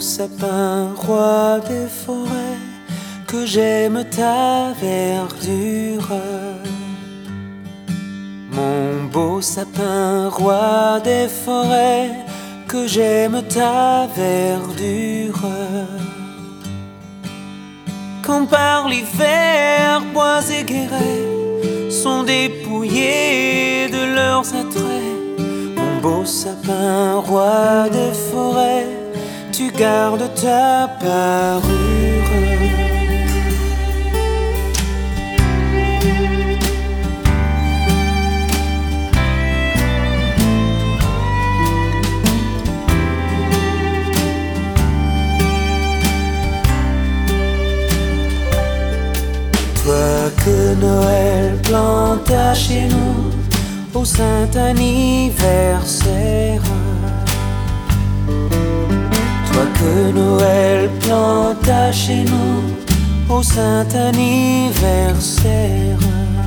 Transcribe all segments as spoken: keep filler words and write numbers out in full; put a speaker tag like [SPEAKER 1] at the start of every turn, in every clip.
[SPEAKER 1] sapin, roi des forêts, que j'aime ta verdure. Mon beau sapin, roi des forêts, que j'aime ta verdure. Quand par l'hiver, bois et guérets sont dépouillés de leurs attraits, mon beau sapin, roi des forêts, tu gardes ta parure. Toi que Noël planta chez nous au saint anniversaire, toi que Noël planta chez nous au saint anniversaire.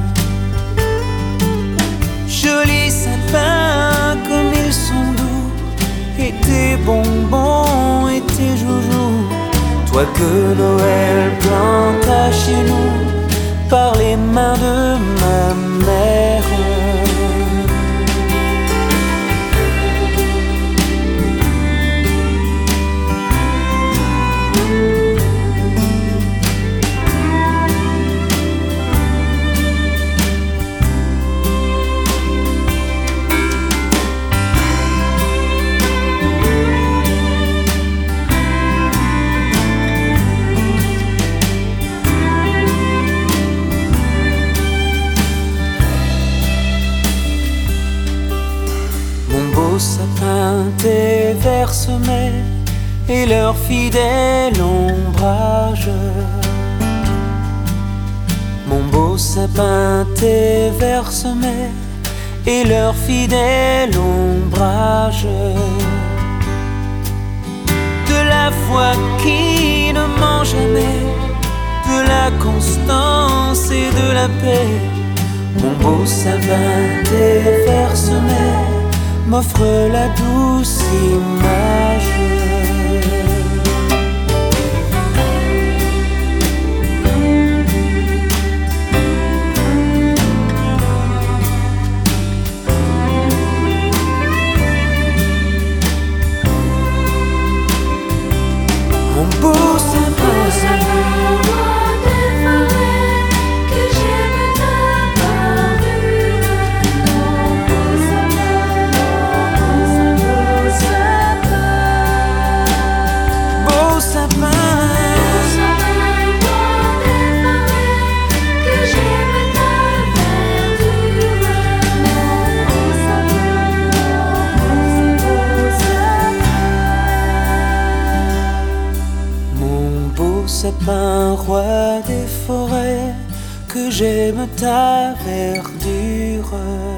[SPEAKER 1] Jolis sapins comme ils sont doux, et tes bonbons et tes joujoux. Toi que Noël planta chez nous par les mains de ma mère. Sapin, tes vers semés et leur fidèle ombrage. Mon beau sapin, tes vers semés et leur fidèle ombrage. De la foi qui ne ment jamais, de la constance et de la paix, mon beau sapin, tes vers semés m'offre la douce image. Mon beau sapin, sapin, roi des forêts, que j'aime ta verdure.